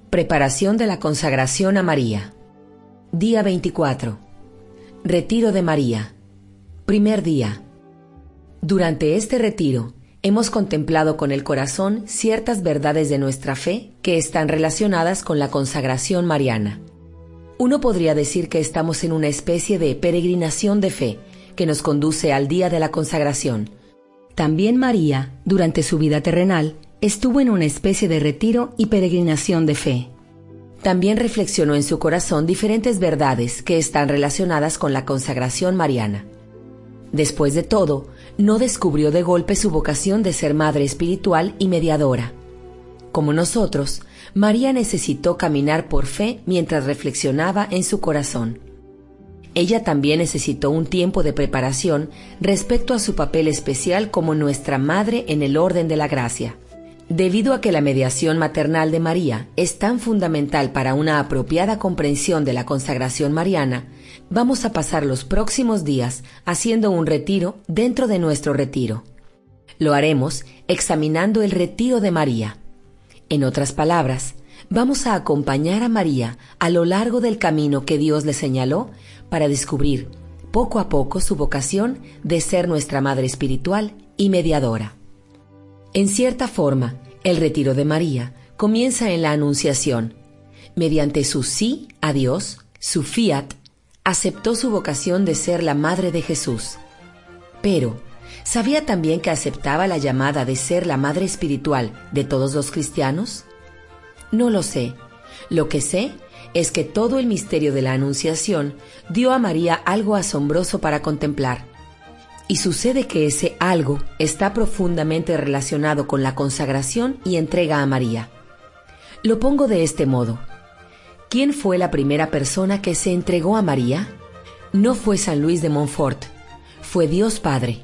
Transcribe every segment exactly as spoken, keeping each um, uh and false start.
Preparación de la consagración a María. Día veinticuatro. Retiro de María. Primer día. Durante este retiro, hemos contemplado con el corazón ciertas verdades de nuestra fe que están relacionadas con la consagración mariana. Uno podría decir que estamos en una especie de peregrinación de fe que nos conduce al día de la consagración. También María, durante su vida terrenal, estuvo en una especie de retiro y peregrinación de fe. También reflexionó en su corazón diferentes verdades que están relacionadas con la consagración mariana. Después de todo, no descubrió de golpe su vocación de ser madre espiritual y mediadora. Como nosotros, María necesitó caminar por fe mientras reflexionaba en su corazón. Ella también necesitó un tiempo de preparación respecto a su papel especial como nuestra madre en el orden de la gracia. Debido a que la mediación maternal de María es tan fundamental para una apropiada comprensión de la consagración mariana, vamos a pasar los próximos días haciendo un retiro dentro de nuestro retiro. Lo haremos examinando el retiro de María. En otras palabras, vamos a acompañar a María a lo largo del camino que Dios le señaló para descubrir poco a poco su vocación de ser nuestra madre espiritual y mediadora. En cierta forma, el retiro de María comienza en la Anunciación. Mediante su sí a Dios, su fiat, aceptó su vocación de ser la madre de Jesús. Pero, ¿sabía también que aceptaba la llamada de ser la madre espiritual de todos los cristianos? No lo sé. Lo que sé es que todo el misterio de la Anunciación dio a María algo asombroso para contemplar. Y sucede que ese algo está profundamente relacionado con la consagración y entrega a María. Lo pongo de este modo. ¿Quién fue la primera persona que se entregó a María? No fue San Luis de Montfort, fue Dios Padre.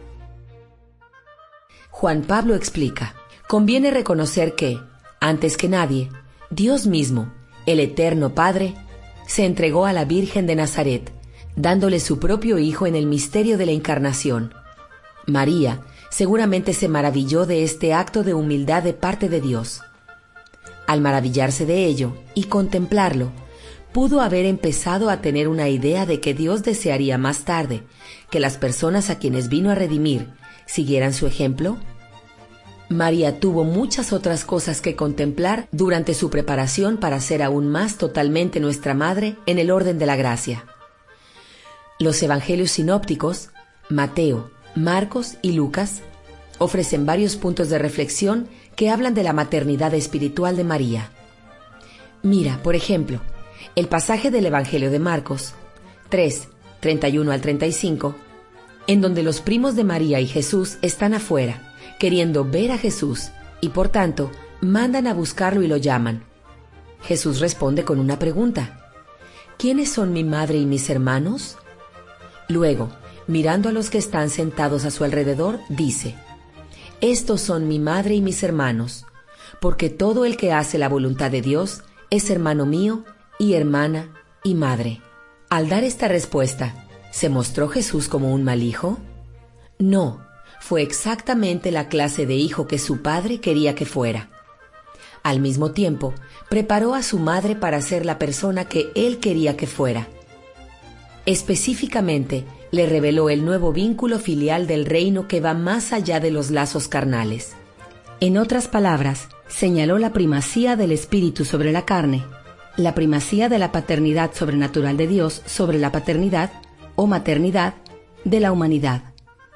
Juan Pablo explica: conviene reconocer que, antes que nadie, Dios mismo, el Eterno Padre, se entregó a la Virgen de Nazaret, dándole su propio Hijo en el misterio de la Encarnación. María seguramente se maravilló de este acto de humildad de parte de Dios. Al maravillarse de ello y contemplarlo, pudo haber empezado a tener una idea de que Dios desearía más tarde que las personas a quienes vino a redimir siguieran su ejemplo. María tuvo muchas otras cosas que contemplar durante su preparación para ser aún más totalmente nuestra madre en el orden de la gracia. Los evangelios sinópticos, Mateo, Marcos y Lucas, ofrecen varios puntos de reflexión que hablan de la maternidad espiritual de María. Mira, por ejemplo, el pasaje del Evangelio de Marcos, tres, treinta y uno al treinta y cinco, en donde los primos de María y Jesús están afuera, queriendo ver a Jesús, y por tanto, mandan a buscarlo y lo llaman. Jesús responde con una pregunta: ¿quiénes son mi madre y mis hermanos? Luego, mirando a los que están sentados a su alrededor, dice: estos son mi madre y mis hermanos, porque todo el que hace la voluntad de Dios es hermano mío y hermana y madre. Al dar esta respuesta, ¿se mostró Jesús como un mal hijo? No, fue exactamente la clase de hijo que su padre quería que fuera. Al mismo tiempo, preparó a su madre para ser la persona que él quería que fuera. Específicamente, le reveló el nuevo vínculo filial del reino que va más allá de los lazos carnales. En otras palabras, señaló la primacía del espíritu sobre la carne, la primacía de la paternidad sobrenatural de Dios sobre la paternidad o maternidad de la humanidad.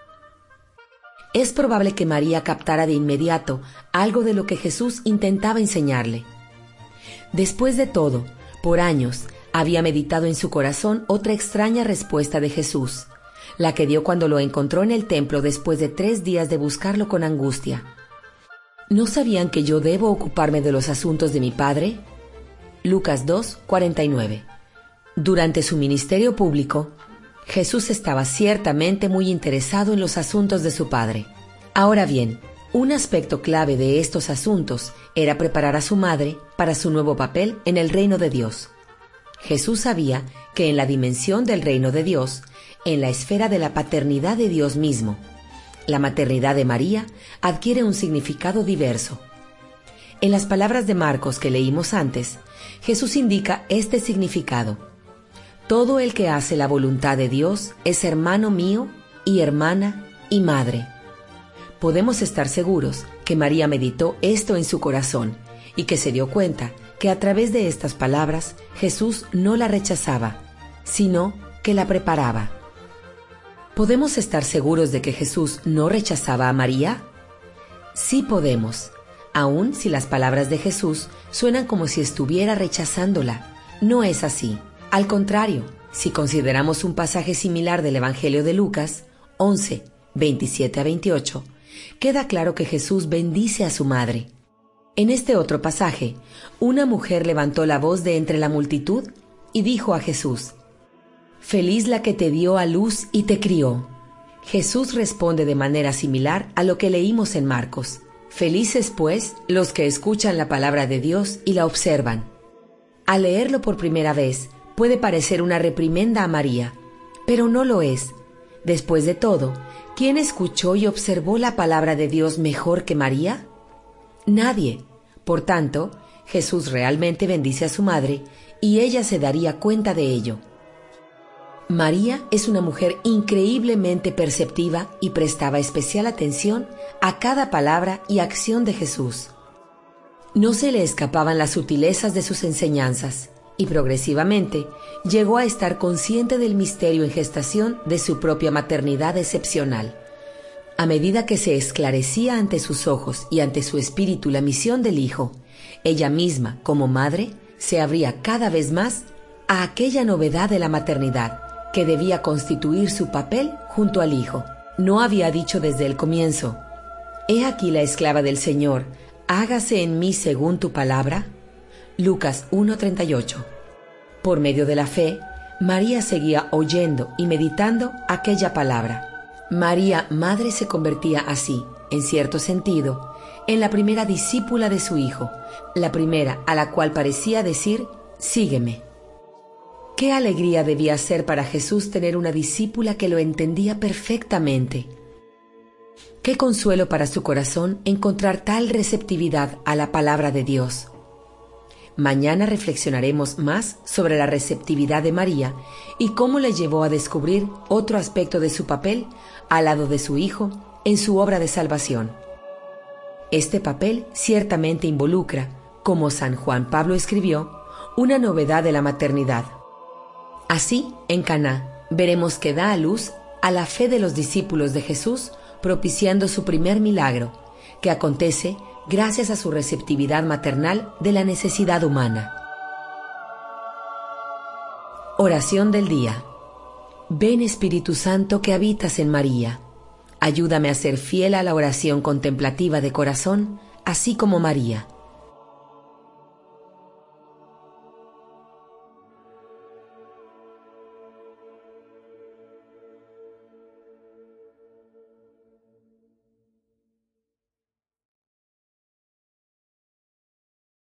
Es probable que María captara de inmediato algo de lo que Jesús intentaba enseñarle. Después de todo, por años, había meditado en su corazón otra extraña respuesta de Jesús, la que dio cuando lo encontró en el templo después de tres días de buscarlo con angustia. ¿No sabían que yo debo ocuparme de los asuntos de mi Padre? Lucas dos, cuarenta y nueve. Durante su ministerio público, Jesús estaba ciertamente muy interesado en los asuntos de su Padre. Ahora bien, un aspecto clave de estos asuntos era preparar a su madre para su nuevo papel en el reino de Dios. Jesús sabía que en la dimensión del reino de Dios, en la esfera de la paternidad de Dios mismo, la maternidad de María adquiere un significado diverso. En las palabras de Marcos que leímos antes, Jesús indica este significado: todo el que hace la voluntad de Dios es hermano mío y hermana y madre. Podemos estar seguros que María meditó esto en su corazón y que se dio cuenta que a través de estas palabras Jesús no la rechazaba, sino que la preparaba. ¿Podemos estar seguros de que Jesús no rechazaba a María? Sí podemos, aun si las palabras de Jesús suenan como si estuviera rechazándola. No es así. Al contrario, si consideramos un pasaje similar del Evangelio de Lucas, once, veintisiete a veintiocho, queda claro que Jesús bendice a su madre. En este otro pasaje, una mujer levantó la voz de entre la multitud y dijo a Jesús: «Feliz la que te dio a luz y te crió». Jesús responde de manera similar a lo que leímos en Marcos: «Felices, pues, los que escuchan la palabra de Dios y la observan». Al leerlo por primera vez, puede parecer una reprimenda a María, pero no lo es. Después de todo, ¿quién escuchó y observó la palabra de Dios mejor que María? Nadie. Por tanto, Jesús realmente bendice a su madre y ella se daría cuenta de ello. María es una mujer increíblemente perceptiva y prestaba especial atención a cada palabra y acción de Jesús. No se le escapaban las sutilezas de sus enseñanzas y progresivamente llegó a estar consciente del misterio en gestación de su propia maternidad excepcional. A medida que se esclarecía ante sus ojos y ante su espíritu la misión del Hijo, ella misma, como madre, se abría cada vez más a aquella novedad de la maternidad que debía constituir su papel junto al Hijo. ¿No había dicho desde el comienzo: «He aquí la esclava del Señor, hágase en mí según tu palabra»? Lucas uno treinta y ocho. Por medio de la fe, María seguía oyendo y meditando aquella palabra. María, madre, se convertía así, en cierto sentido, en la primera discípula de su Hijo, la primera a la cual parecía decir: «Sígueme». Qué alegría debía ser para Jesús tener una discípula que lo entendía perfectamente. Qué consuelo para su corazón encontrar tal receptividad a la palabra de Dios. Mañana reflexionaremos más sobre la receptividad de María y cómo le llevó a descubrir otro aspecto de su papel al lado de su Hijo en su obra de salvación. Este papel ciertamente involucra, como San Juan Pablo escribió, una novedad de la maternidad. Así, en Caná, veremos que da a luz a la fe de los discípulos de Jesús, propiciando su primer milagro, que acontece gracias a su receptividad maternal de la necesidad humana. Oración del día. Ven, Espíritu Santo, que habitas en María. Ayúdame a ser fiel a la oración contemplativa de corazón, así como María.